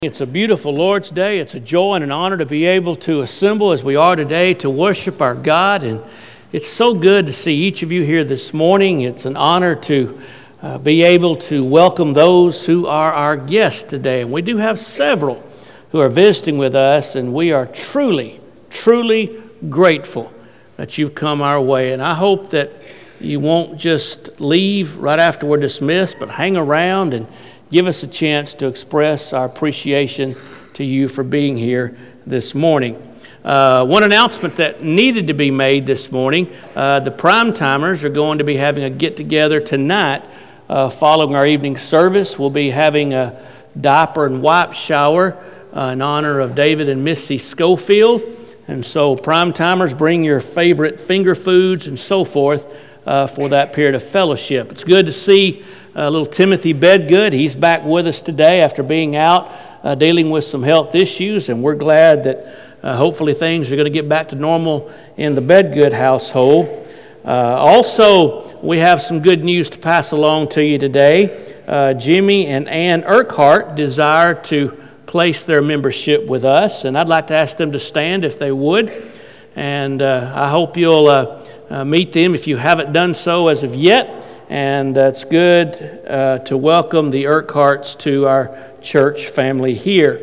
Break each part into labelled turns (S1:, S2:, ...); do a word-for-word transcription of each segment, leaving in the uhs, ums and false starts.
S1: It's a beautiful Lord's Day. It's a joy and an honor to be able to assemble as we are today to worship our God. And it's so good to see each of you here this morning. It's an honor to uh, be able to welcome those who are our guests today. And we do have several who are visiting with us, and we are truly, truly grateful that you've come our way. And I hope that you won't just leave right after we're dismissed, but hang around and give us a chance to express our appreciation to you for being here this morning. Uh, one announcement that needed to be made this morning, uh, the Prime Timers are going to be having a get-together tonight uh, following our evening service. We'll be having a diaper and wipe shower uh, in honor of David and Missy Schofield. And so Prime Timers, bring your favorite finger foods and so forth uh, for that period of fellowship. It's good to see Uh, little Timothy Bedgood. He's back with us today after being out uh, dealing with some health issues, and we're glad that uh, hopefully things are going to get back to normal in the Bedgood household. Uh, also, we have some good news to pass along to you today. Uh, Jimmy and Ann Urquhart desire to place their membership with us, and I'd like to ask them to stand if they would. And uh, I hope you'll uh, uh, meet them if you haven't done so as of yet. And uh, it's good uh, to welcome the Urquharts to our church family here.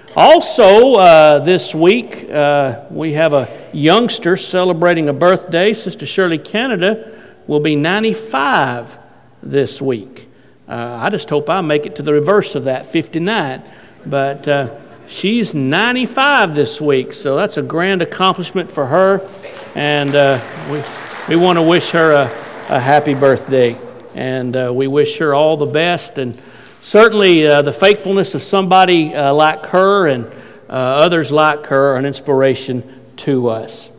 S1: Also, uh, this week, uh, we have a youngster celebrating a birthday. Sister Shirley Canada will be ninety-five this week. Uh, I just hope I make it to the reverse of that, fifty-nine. But uh, she's ninety-five this week, so that's a grand accomplishment for her. And uh, we, we want to wish her a a happy birthday, and uh, we wish her all the best, and certainly uh, the faithfulness of somebody uh, like her and uh, others like her are an inspiration to us.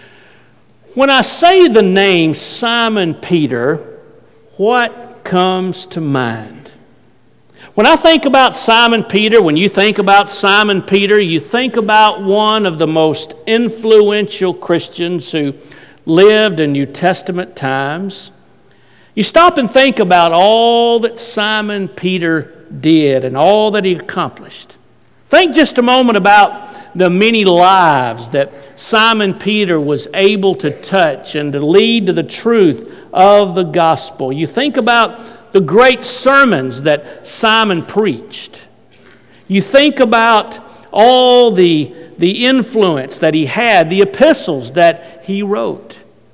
S1: When I say the name Simon Peter, what comes to mind? When I think about Simon Peter, when you think about Simon Peter, you think about one of the most influential Christians who lived in New Testament times. You stop and think about all that Simon Peter did and all that he accomplished. Think just a moment about the many lives that Simon Peter was able to touch and to lead to the truth of the gospel. You think about the great sermons that Simon preached. You think about all the the influence that he had, the epistles that he wrote.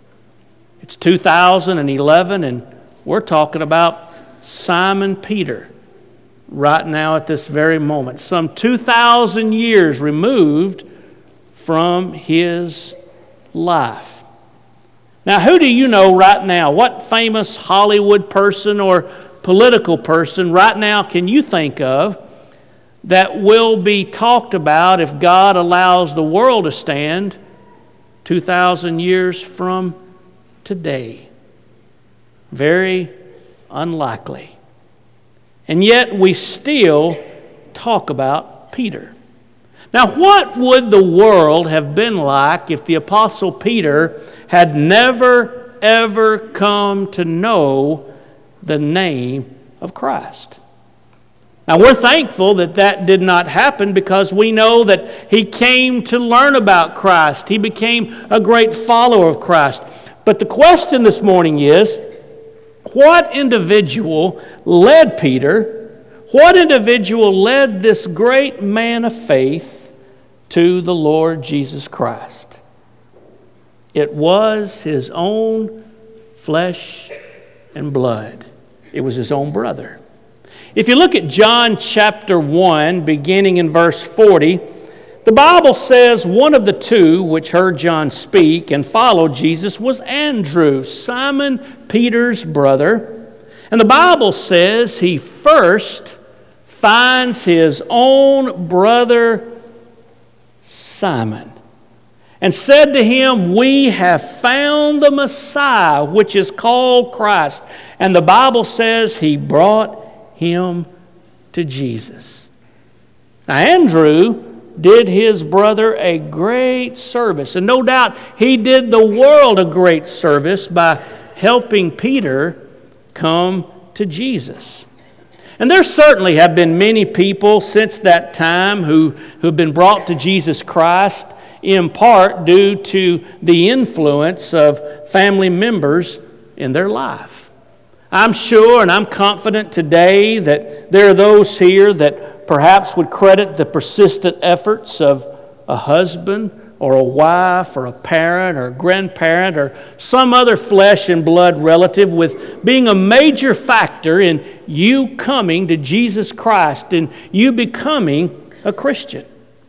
S1: It's two thousand eleven, and we're talking about Simon Peter right now at this very moment, some two thousand years removed from his life. Now, who do you know right now? What famous Hollywood person or political person right now can you think of that will be talked about if God allows the world to stand two thousand years from today? Very unlikely. And yet we still talk about Peter. Now, what would the world have been like if the Apostle Peter had never, ever come to know the name of Christ? Now, we're thankful that that did not happen because we know that he came to learn about Christ. He became a great follower of Christ. But the question this morning is, what individual led Peter? What individual led this great man of faith to the Lord Jesus Christ? It was his own flesh and blood. It was his own brother. If you look at John chapter one, beginning in verse forty, the Bible says one of the two which heard John speak and followed Jesus was Andrew, Simon Peter's brother. And the Bible says he first finds his own brother Simon and said to him, "We have found the Messiah, which is called Christ." And the Bible says he brought him to Jesus. Now, Andrew did his brother a great service, and no doubt he did the world a great service by helping Peter come to Jesus. And there certainly have been many people since that time who, who have been brought to Jesus Christ in part due to the influence of family members in their life. I'm sure and I'm confident today that there are those here that perhaps would credit the persistent efforts of a husband or a wife or a parent or a grandparent or some other flesh and blood relative with being a major factor in you coming to Jesus Christ and you becoming a Christian.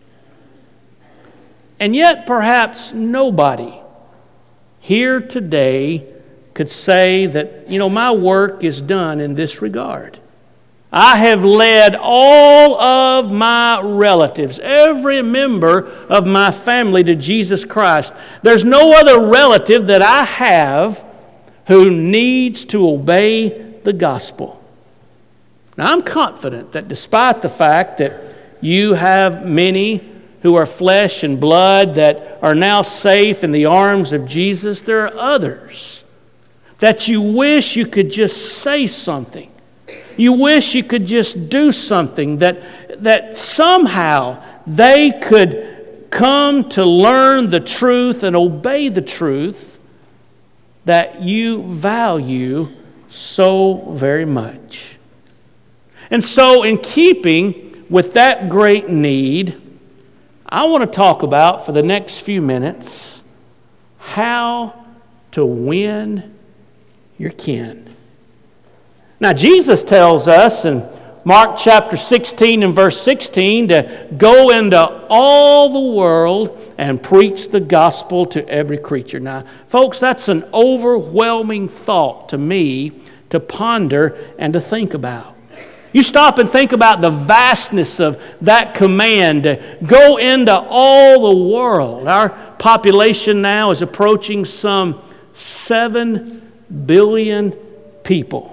S1: And yet perhaps nobody here today could say that, you know, my work is done in this regard. I have led all of my relatives, every member of my family to Jesus Christ. There's no other relative that I have who needs to obey the gospel. Now, I'm confident that despite the fact that you have many who are flesh and blood that are now safe in the arms of Jesus, there are others that you wish you could just say something. You wish you could just do something that, that somehow they could come to learn the truth and obey the truth that you value so very much. And so in keeping with that great need, I want to talk about for the next few minutes how to win your kin. Now, Jesus tells us in Mark chapter sixteen and verse sixteen to go into all the world and preach the gospel to every creature. Now, folks, that's an overwhelming thought to me to ponder and to think about. You stop and think about the vastness of that command to go into all the world. Our population now is approaching some seven billion people.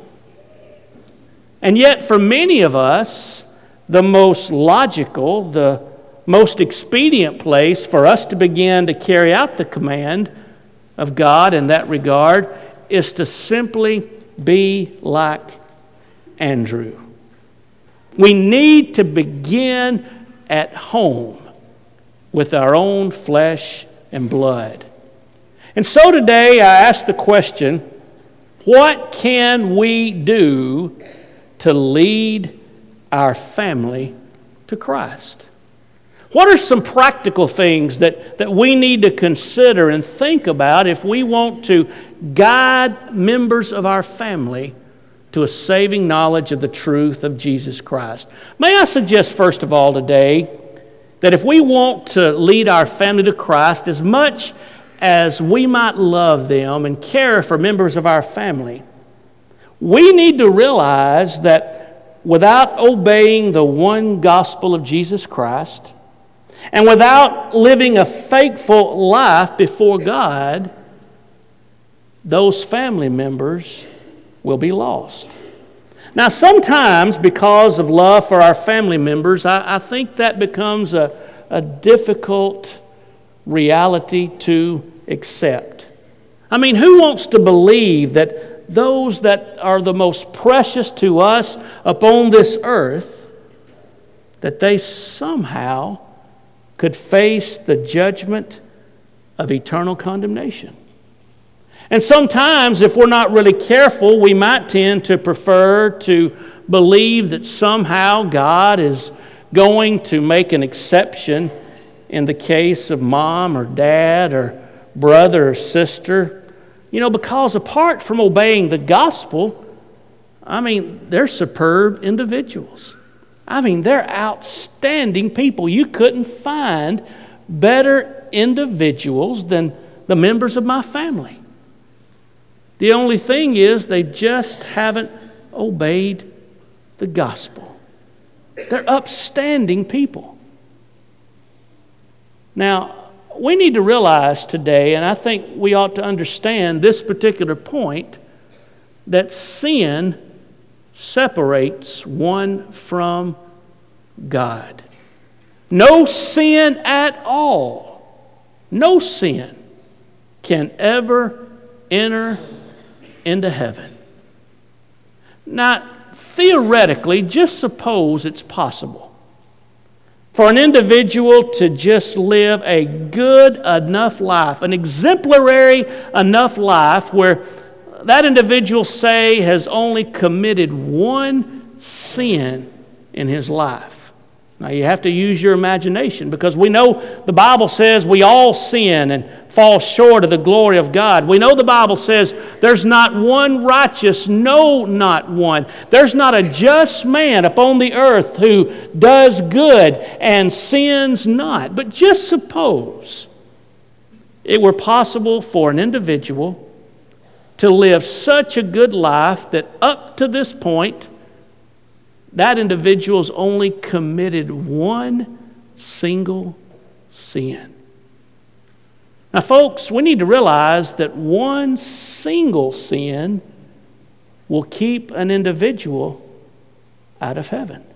S1: And yet for many of us, the most logical, the most expedient place for us to begin to carry out the command of God in that regard is to simply be like Andrew. We need to begin at home with our own flesh and blood. And so today I ask the question, what can we do to lead our family to Christ? What are some practical things that, that we need to consider and think about if we want to guide members of our family to a saving knowledge of the truth of Jesus Christ? May I suggest first of all today that if we want to lead our family to Christ, as much as we might love them and care for members of our family, we need to realize that without obeying the one gospel of Jesus Christ and without living a faithful life before God, those family members will be lost. Now, sometimes because of love for our family members, I, I think that becomes a, a difficult reality to accept. I mean, who wants to believe that those that are the most precious to us upon this earth, that they somehow could face the judgment of eternal condemnation? And sometimes, if we're not really careful, we might tend to prefer to believe that somehow God is going to make an exception in the case of mom or dad or brother or sister. You know, because apart from obeying the gospel, I mean, they're superb individuals. I mean, they're outstanding people. You couldn't find better individuals than the members of my family. The only thing is they just haven't obeyed the gospel. They're upstanding people. Now, we need to realize today, and I think we ought to understand this particular point, that sin separates one from God. No sin at all, no sin can ever enter into heaven. Now, theoretically, just suppose it's possible for an individual to just live a good enough life, an exemplary enough life where that individual, say, has only committed one sin in his life. Now, you have to use your imagination because we know the Bible says we all sin and fall short of the glory of God. We know the Bible says there's not one righteous, no, not one. There's not a just man upon the earth who does good and sins not. But just suppose it were possible for an individual to live such a good life that up to this point, that individual's only committed one single sin. Now, folks, we need to realize that one single sin will keep an individual out of heaven.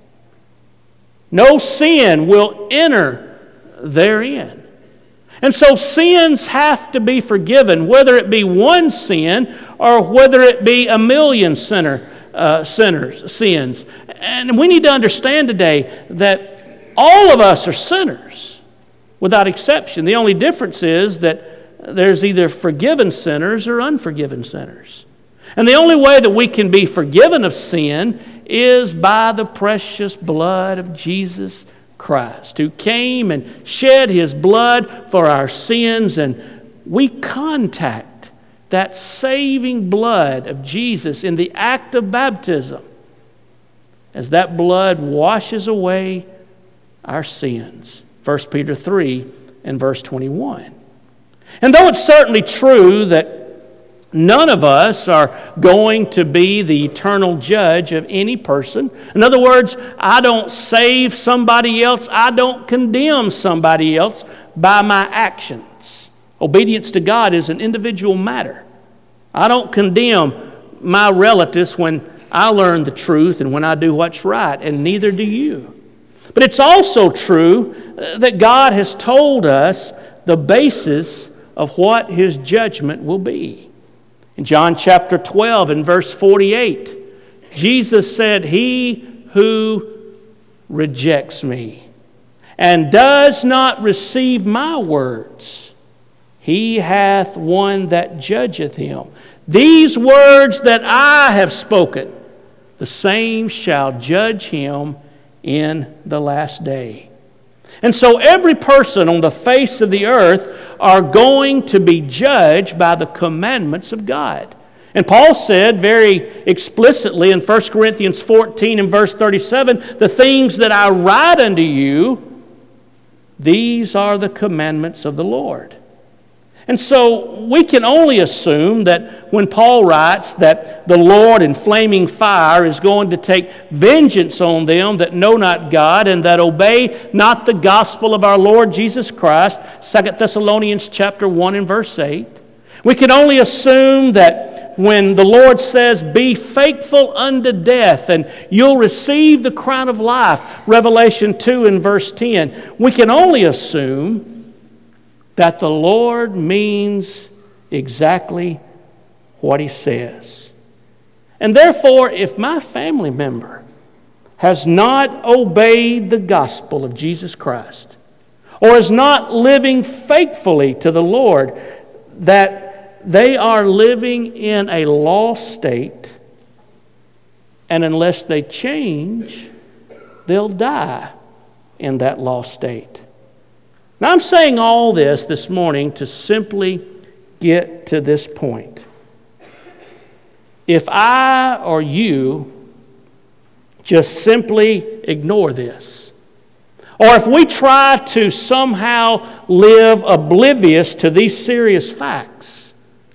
S1: No sin will enter therein. And so sins have to be forgiven, whether it be one sin or whether it be a million sinner, uh, sinners, sins. And we need to understand today that all of us are sinners without exception. The only difference is that there's either forgiven sinners or unforgiven sinners. And the only way that we can be forgiven of sin is by the precious blood of Jesus Christ, who came and shed His blood for our sins, and we contact that saving blood of Jesus in the act of baptism as that blood washes away our sins. First Peter three and verse twenty-one. And though it's certainly true that none of us are going to be the eternal judge of any person. In other words, I don't save somebody else. I don't condemn somebody else by my actions. Obedience to God is an individual matter. I don't condemn my relatives when I learn the truth and when I do what's right, and neither do you. But it's also true that God has told us the basis of what His judgment will be. In John chapter twelve and verse forty-eight, Jesus said, "He who rejects me and does not receive my words, he hath one that judgeth him. These words that I have spoken, the same shall judge him in the last day." And so every person on the face of the earth are going to be judged by the commandments of God. And Paul said very explicitly in First Corinthians fourteen and verse thirty-seven, "The things that I write unto you, these are the commandments of the Lord." And so we can only assume that when Paul writes that the Lord in flaming fire is going to take vengeance on them that know not God and that obey not the gospel of our Lord Jesus Christ, Second Thessalonians chapter one and verse eight. We can only assume that when the Lord says, "Be faithful unto death and you'll receive the crown of life," Revelation two and verse ten, we can only assume that the Lord means exactly what He says. And therefore, if my family member has not obeyed the gospel of Jesus Christ, or is not living faithfully to the Lord, that they are living in a lost state, and unless they change, they'll die in that lost state. Now, I'm saying all this this morning to simply get to this point. If I or you just simply ignore this, or if we try to somehow live oblivious to these serious facts,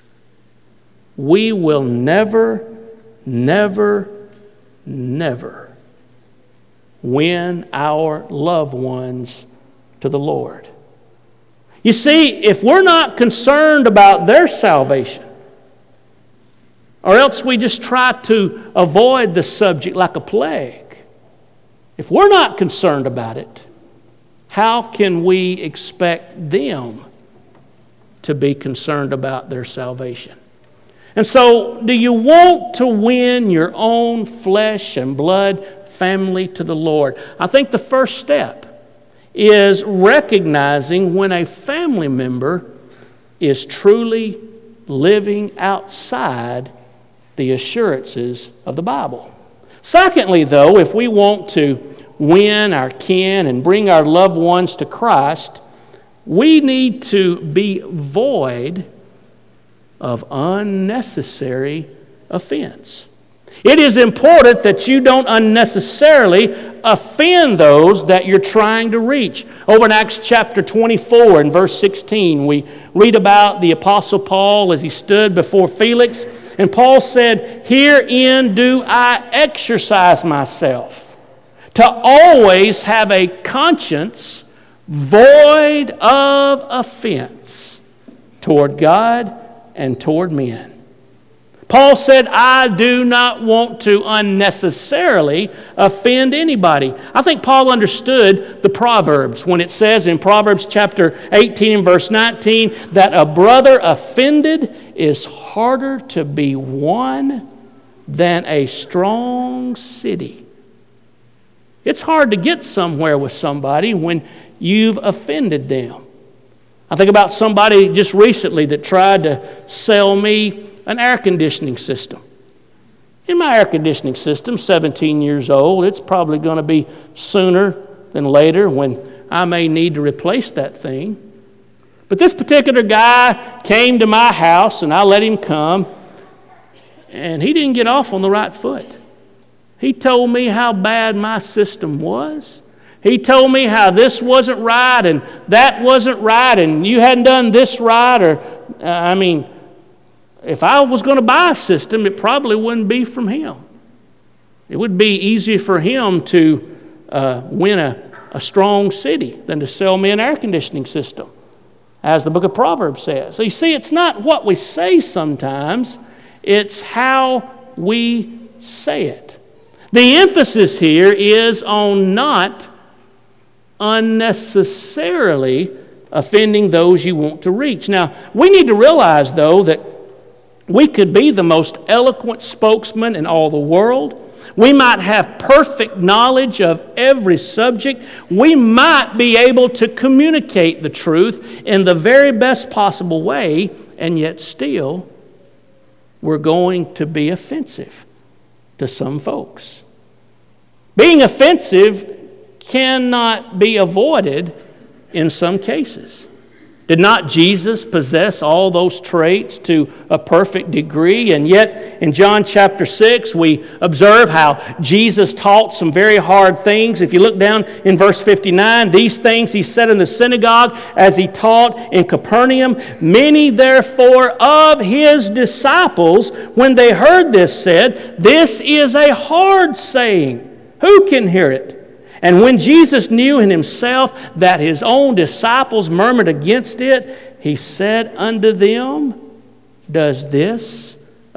S1: we will never, never, never win our loved ones to the Lord. You see, if we're not concerned about their salvation, or else we just try to avoid the subject like a plague, if we're not concerned about it, how can we expect them to be concerned about their salvation? And so, do you want to win your own flesh and blood family to the Lord? I think the first step is recognizing when a family member is truly living outside the assurances of the Bible. Secondly, though, if we want to win our kin and bring our loved ones to Christ, we need to be void of unnecessary offense. It is important that you don't unnecessarily offend those that you're trying to reach. Over in Acts chapter twenty-four and verse sixteen, we read about the Apostle Paul as he stood before Felix. And Paul said, "Herein do I exercise myself, to always have a conscience void of offense toward God and toward men." Paul said, I do not want to unnecessarily offend anybody. I think Paul understood the Proverbs when it says in Proverbs chapter eighteen and verse nineteen that a brother offended is harder to be won than a strong city. It's hard to get somewhere with somebody when you've offended them. I think about somebody just recently that tried to sell me an air conditioning system. In my air conditioning system, seventeen years old, it's probably going to be sooner than later when I may need to replace that thing. But this particular guy came to my house and I let him come, and he didn't get off on the right foot. He told me how bad my system was. He told me how this wasn't right and that wasn't right and you hadn't done this right. Or, uh, I mean, if I was going to buy a system, it probably wouldn't be from him. It would be easier for him to uh, win a, a strong city than to sell me an air conditioning system, as the book of Proverbs says. So you see, it's not what we say sometimes, it's how we say it. The emphasis here is on not unnecessarily offending those you want to reach. Now, we need to realize, though, that we could be the most eloquent spokesman in all the world. We might have perfect knowledge of every subject. We might be able to communicate the truth in the very best possible way, and yet still we're going to be offensive to some folks. Being offensive cannot be avoided in some cases. Did not Jesus possess all those traits to a perfect degree? And yet, in John chapter six, we observe how Jesus taught some very hard things. If you look down in verse fifty-nine, these things he said in the synagogue as he taught in Capernaum. Many, therefore, of his disciples, when they heard this, said, "This is a hard saying. Who can hear it?" And when Jesus knew in himself that his own disciples murmured against it, he said unto them, "Does this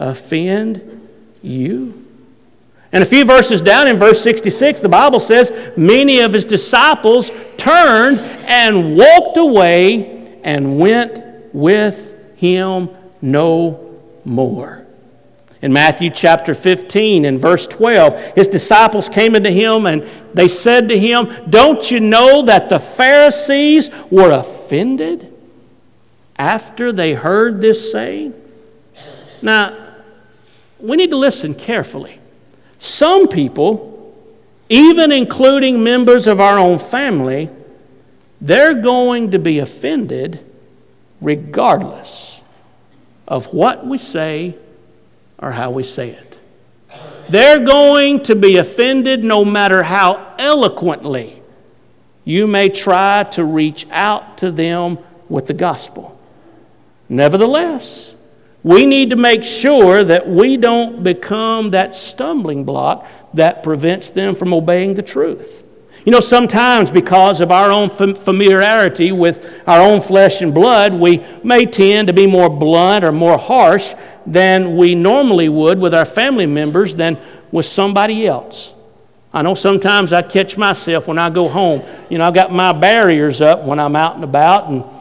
S1: offend you?" And a few verses down in verse sixty-six, the Bible says, many of his disciples turned and walked away and went with him no more. In Matthew chapter fifteen and verse twelve, his disciples came unto him and they said to him, "Don't you know that the Pharisees were offended after they heard this saying?" Now, we need to listen carefully. Some people, even including members of our own family, they're going to be offended regardless of what we say or how we say it. They're going to be offended no matter how eloquently you may try to reach out to them with the gospel. Nevertheless, we need to make sure that we don't become that stumbling block that prevents them from obeying the truth. You know, sometimes because of our own familiarity with our own flesh and blood, we may tend to be more blunt or more harsh than we normally would with our family members than with somebody else. I know sometimes I catch myself when I go home. You know, I've got my barriers up when I'm out and about, and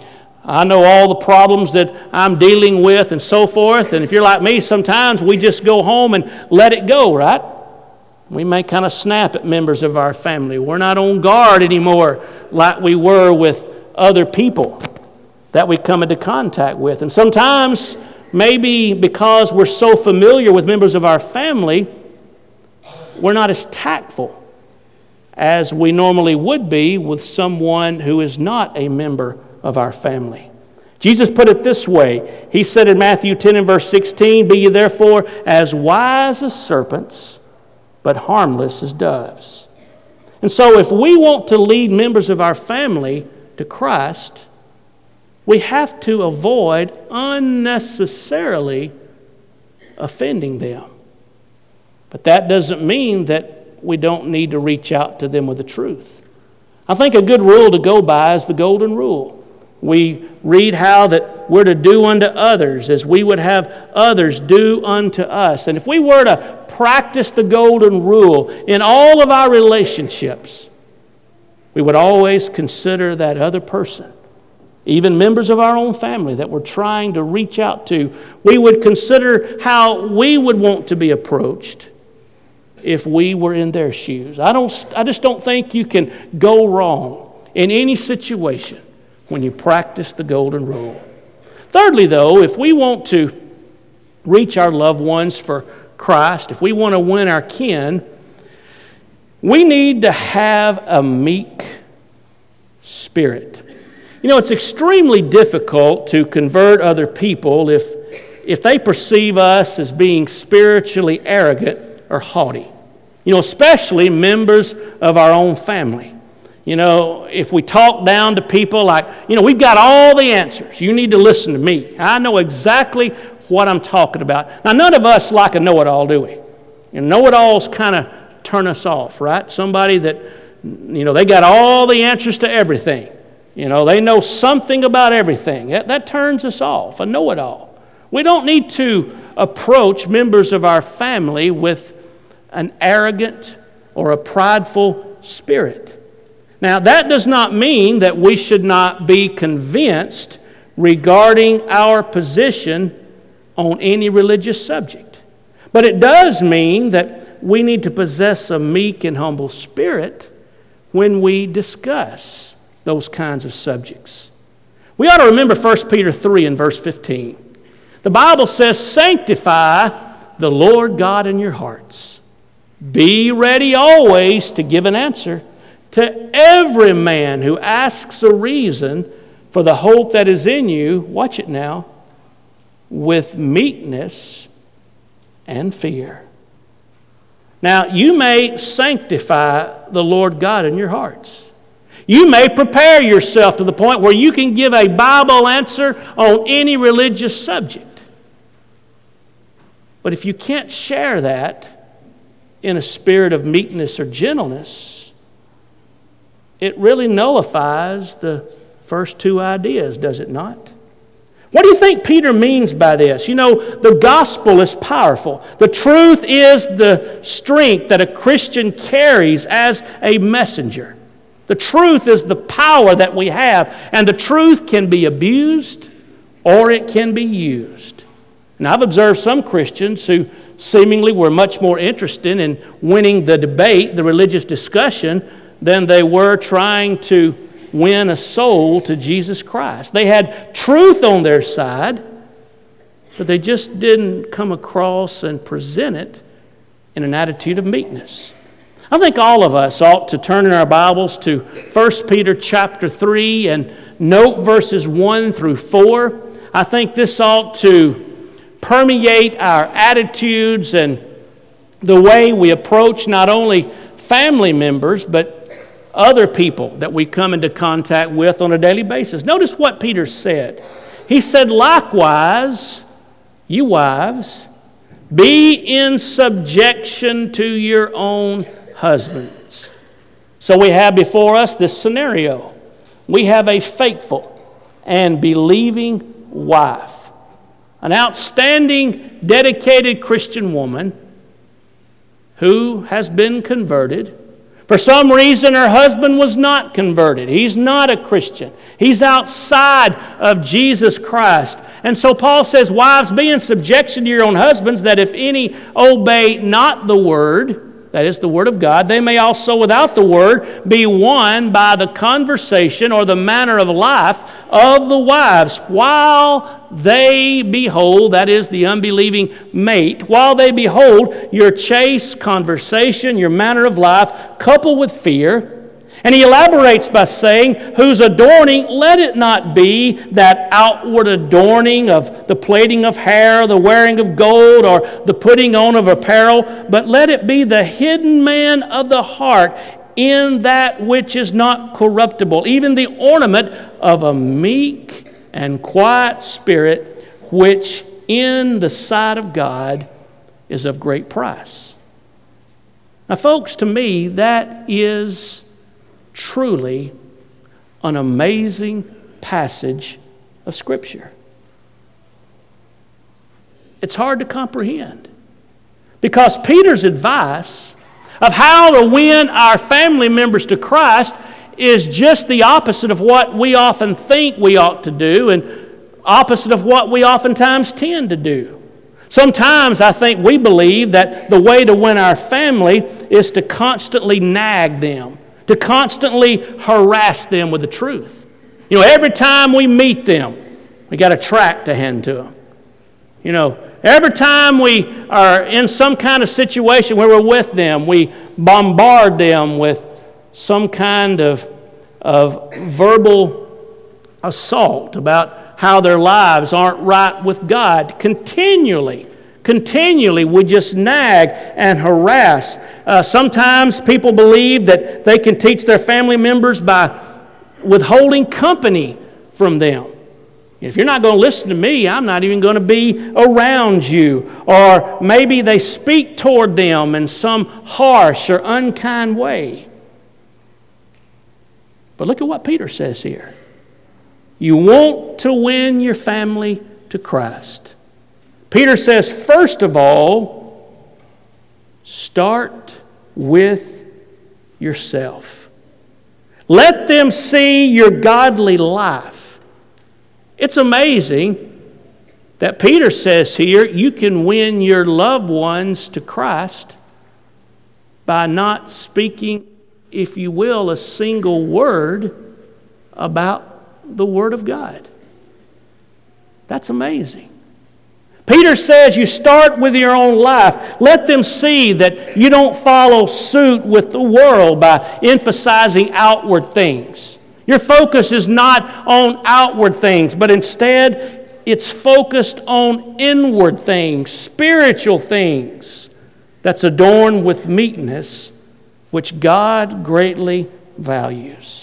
S1: I know all the problems that I'm dealing with and so forth. And if you're like me, sometimes we just go home and let it go, right? We may kind of snap at members of our family. We're not on guard anymore like we were with other people that we come into contact with. And sometimes, maybe because we're so familiar with members of our family, we're not as tactful as we normally would be with someone who is not a member of our family. Jesus put it this way. He said in Matthew ten and verse sixteen, "Be ye therefore as wise as serpents, but harmless as doves." And so if we want to lead members of our family to Christ, we have to avoid unnecessarily offending them. But that doesn't mean that we don't need to reach out to them with the truth. I think a good rule to go by is the golden rule. We read how that we're to do unto others as we would have others do unto us. And if we were to practice the golden rule in all of our relationships, we would always consider that other person, even members of our own family that we're trying to reach out to, we would consider how we would want to be approached if we were in their shoes. I don't. I just don't think you can go wrong in any situation when you practice the golden rule. Thirdly, though, if we want to reach our loved ones for Christ, if we want to win our kin, we need to have a meek spirit. You know, it's extremely difficult to convert other people if, if they perceive us as being spiritually arrogant or haughty. You know, especially members of our own family. You know, if we talk down to people like, you know, we've got all the answers. You need to listen to me. I know exactly what I'm talking about. Now, none of us like a know-it-all, do we? You know, know-it-alls kind of turn us off, right? Somebody that, you know, they got all the answers to everything. You know, they know something about everything. That, that turns us off, a know-it-all. We don't need to approach members of our family with an arrogant or a prideful spirit. Now, that does not mean that we should not be convinced regarding our position on any religious subject. But it does mean that we need to possess a meek and humble spirit when we discuss those kinds of subjects. We ought to remember First Peter three and verse fifteen. The Bible says, "Sanctify the Lord God in your hearts. Be ready always to give an answer to every man who asks a reason for the hope that is in you," watch it now, "with meekness and fear." Now, you may sanctify the Lord God in your hearts. You may prepare yourself to the point where you can give a Bible answer on any religious subject. But if you can't share that in a spirit of meekness or gentleness, it really nullifies the first two ideas, does it not? What do you think Peter means by this? You know, the gospel is powerful. The truth is the strength that a Christian carries as a messenger. The truth is the power that we have, and the truth can be abused or it can be used. And I've observed some Christians who seemingly were much more interested in winning the debate, the religious discussion, than they were trying to win a soul to Jesus Christ. They had truth on their side, but they just didn't come across and present it in an attitude of meekness. I think all of us ought to turn in our Bibles to First Peter chapter three and note verses one through four. I think this ought to permeate our attitudes and the way we approach not only family members, but other people that we come into contact with on a daily basis. Notice what Peter said. He said, "Likewise, you wives, be in subjection to your own husbands." So we have before us this scenario. We have a faithful and believing wife, an outstanding, dedicated Christian woman who has been converted, For some reason, her husband was not converted. He's not a Christian. He's outside of Jesus Christ. And so Paul says, wives, be in subjection to your own husbands, that if any obey not the word, that is the word of God, they may also without the word be won by the conversation or the manner of life of the wives, while they behold, that is the unbelieving mate, while they behold your chaste conversation, your manner of life, coupled with fear. And he elaborates by saying, whose adorning, let it not be that outward adorning of the plaiting of hair, the wearing of gold, or the putting on of apparel, but let it be the hidden man of the heart in that which is not corruptible, even the ornament of a meek and quiet spirit, which in the sight of God is of great price. Now, folks, to me, that is truly an amazing passage of Scripture. It's hard to comprehend because Peter's advice of how to win our family members to Christ is just the opposite of what we often think we ought to do and opposite of what we oftentimes tend to do. Sometimes I think we believe that the way to win our family is to constantly nag them, to constantly harass them with the truth. You know, every time we meet them, we got a tract to hand to them. You know, every time we are in some kind of situation where we're with them, we bombard them with some kind of, of verbal assault about how their lives aren't right with God. Continually, continually we just nag and harass. Uh, sometimes people believe that they can teach their family members by withholding company from them. If you're not going to listen to me, I'm not even going to be around you. Or maybe they speak toward them in some harsh or unkind way. But look at what Peter says here. You want to win your family to Christ. Peter says, first of all, start with yourself. Let them see your godly life. It's amazing that Peter says here, you can win your loved ones to Christ by not speaking, if you will, a single word about the Word of God. That's amazing. Peter says you start with your own life. Let them see that you don't follow suit with the world by emphasizing outward things. Your focus is not on outward things, but instead it's focused on inward things, spiritual things that's adorned with meekness, which God greatly values.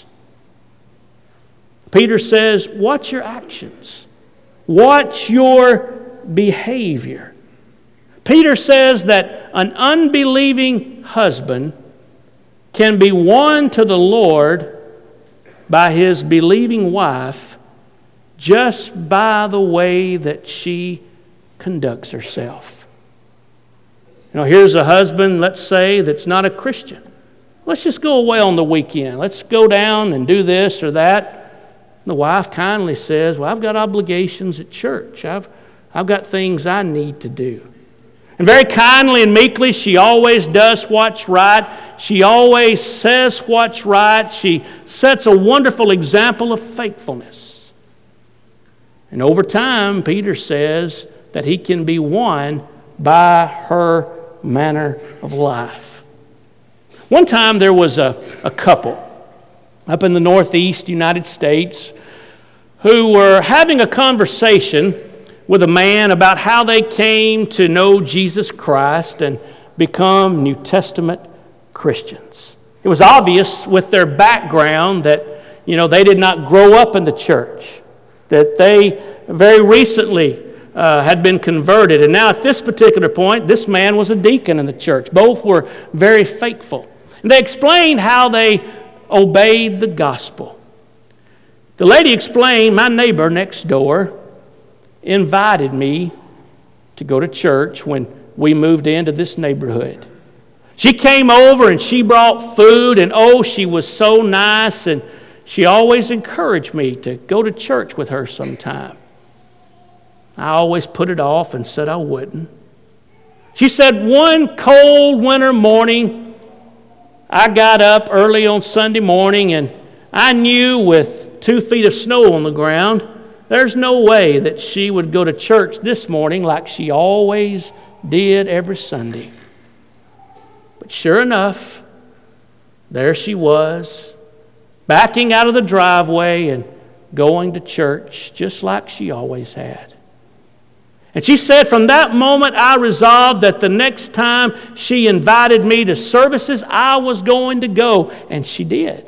S1: Peter says, watch your actions. Watch your behavior. Peter says that an unbelieving husband can be won to the Lord by his believing wife just by the way that she conducts herself. You know, here's a husband, let's say, that's not a Christian. Let's just go away on the weekend. Let's go down and do this or that. The wife kindly says, well, I've got obligations at church. I've, I've got things I need to do. And very kindly and meekly, she always does what's right. She always says what's right. She sets a wonderful example of faithfulness. And over time, Peter says that he can be won by her manner of life. One time there was a, a couple up in the Northeast United States who were having a conversation with a man about how they came to know Jesus Christ and become New Testament Christians. It was obvious with their background that, you know, they did not grow up in the church, that they very recently uh, had been converted. And now at this particular point, this man was a deacon in the church. Both were very faithful. And they explained how they obeyed the gospel. The lady explained, my neighbor next door invited me to go to church when we moved into this neighborhood. She came over and she brought food, and oh, she was so nice, and she always encouraged me to go to church with her sometime. I always put it off and said I wouldn't. She said one cold winter morning, I got up early on Sunday morning, and I knew with two feet of snow on the ground, there's no way that she would go to church this morning like she always did every Sunday. But sure enough, there she was, backing out of the driveway and going to church just like she always had. And she said, from that moment, I resolved that the next time she invited me to services, I was going to go. And she did.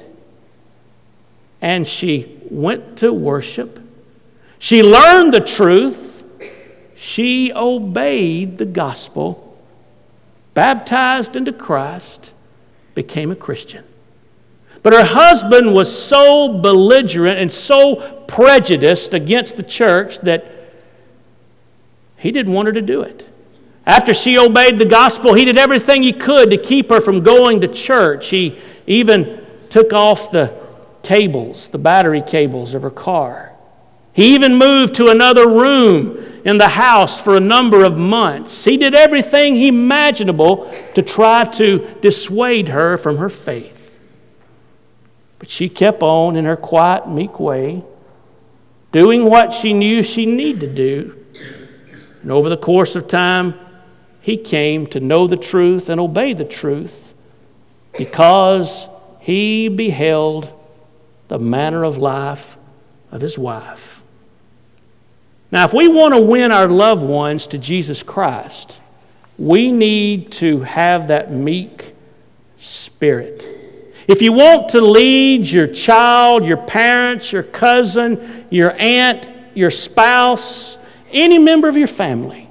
S1: And she went to worship. She learned the truth. She obeyed the gospel, baptized into Christ, became a Christian. But her husband was so belligerent and so prejudiced against the church that he didn't want her to do it. After she obeyed the gospel, he did everything he could to keep her from going to church. He even took off the cables, the battery cables of her car. He even moved to another room in the house for a number of months. He did everything imaginable to try to dissuade her from her faith. But she kept on in her quiet, meek way, doing what she knew she needed to do. And over the course of time, he came to know the truth and obey the truth because he beheld the manner of life of his wife. Now, if we want to win our loved ones to Jesus Christ, we need to have that meek spirit. If you want to lead your child, your parents, your cousin, your aunt, your spouse, any member of your family,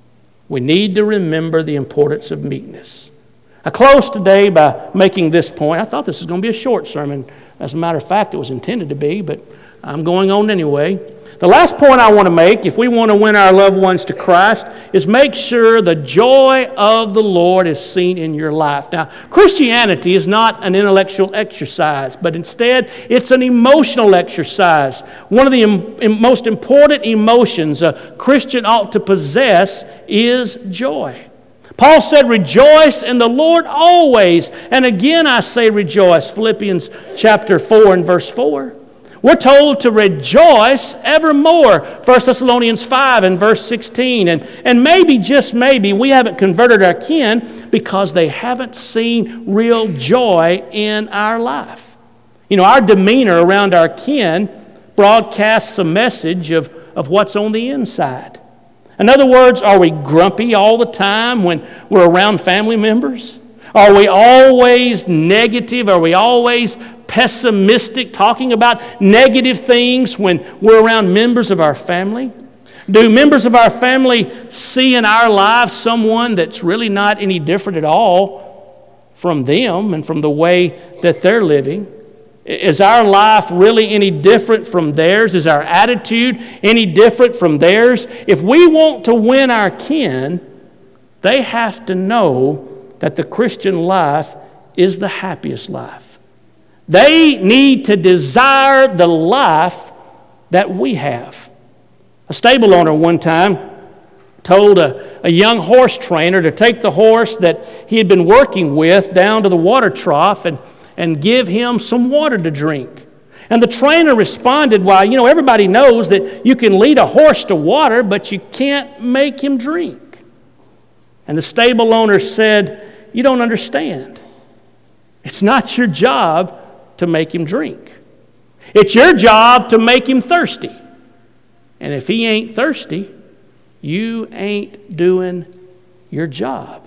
S1: we need to remember the importance of meekness. I close today by making this point. I thought this was going to be a short sermon. As a matter of fact, it was intended to be, but I'm going on anyway. The last point I want to make, if we want to win our loved ones to Christ, is make sure the joy of the Lord is seen in your life. Now, Christianity is not an intellectual exercise, but instead it's an emotional exercise. One of the im- most important emotions a Christian ought to possess is joy. Paul said, rejoice in the Lord always. And again I say rejoice. Philippians chapter four and verse four. We're told to rejoice evermore. First Thessalonians five and verse sixteen. And, and maybe, just maybe, we haven't converted our kin because they haven't seen real joy in our life. You know, our demeanor around our kin broadcasts a message of, of what's on the inside. In other words, are we grumpy all the time when we're around family members? Are we always negative? Are we always pessimistic, talking about negative things when we're around members of our family? Do members of our family see in our lives someone that's really not any different at all from them and from the way that they're living? Is our life really any different from theirs? Is our attitude any different from theirs? If we want to win our kin, they have to know that the Christian life is the happiest life. They need to desire the life that we have. A stable owner one time told a, a young horse trainer to take the horse that he had been working with down to the water trough and, and give him some water to drink. And the trainer responded, well, you know, everybody knows that you can lead a horse to water, but you can't make him drink. And the stable owner said, you don't understand. It's not your job to make him drink. It's your job to make him thirsty. And if he ain't thirsty, you ain't doing your job.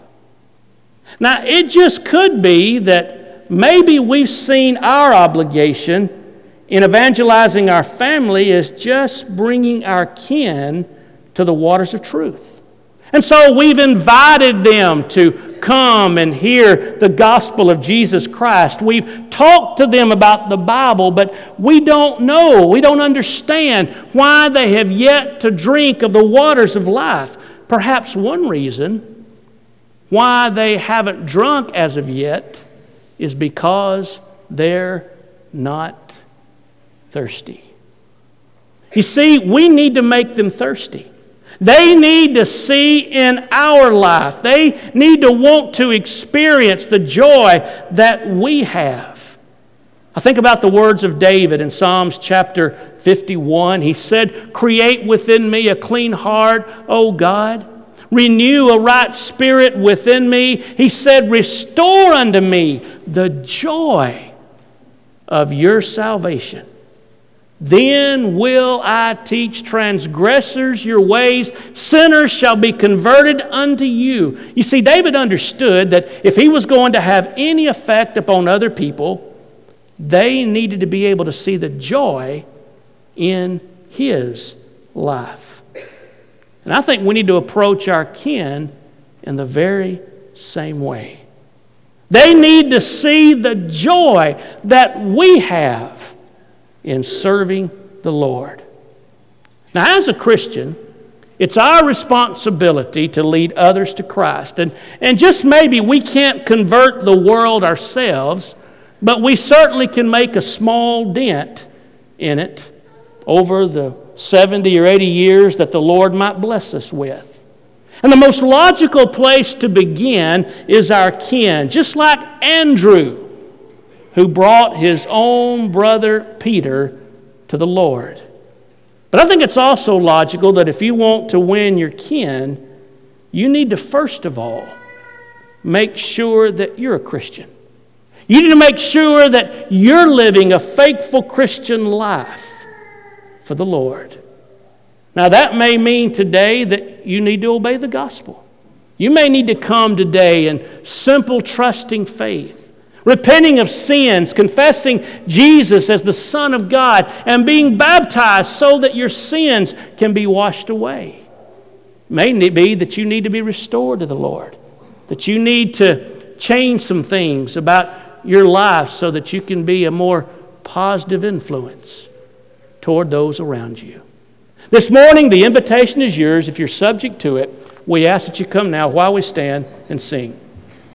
S1: Now, it just could be that maybe we've seen our obligation in evangelizing our family as just bringing our kin to the waters of truth. And so we've invited them to come and hear the gospel of Jesus Christ. We've talked to them about the Bible, but we don't know, we don't understand why they have yet to drink of the waters of life. Perhaps one reason why they haven't drunk as of yet is because they're not thirsty. You see, we need to make them thirsty. They need to see in our life. They need to want to experience the joy that we have. I think about the words of David in Psalms chapter fifty-one. He said, "Create within me a clean heart, O God. Renew a right spirit within me." He said, "Restore unto me the joy of your salvation. Then will I teach transgressors your ways. Sinners shall be converted unto you." You see, David understood that if he was going to have any effect upon other people, they needed to be able to see the joy in his life. And I think we need to approach our kin in the very same way. They need to see the joy that we have in serving the Lord. Now, as a Christian, it's our responsibility to lead others to Christ. And, and just maybe we can't convert the world ourselves, but we certainly can make a small dent in it over the seventy or eighty years that the Lord might bless us with. And the most logical place to begin is our kin, just like Andrew, who brought his own brother Peter to the Lord. But I think it's also logical that if you want to win your kin, you need to first of all make sure that you're a Christian. You need to make sure that you're living a faithful Christian life for the Lord. Now, that may mean today that you need to obey the gospel. You may need to come today in simple, trusting faith, repenting of sins, confessing Jesus as the Son of God, and being baptized so that your sins can be washed away. It may be that you need to be restored to the Lord, that you need to change some things about your life so that you can be a more positive influence toward those around you. This morning, the invitation is yours. If you're subject to it, we ask that you come now while we stand and sing.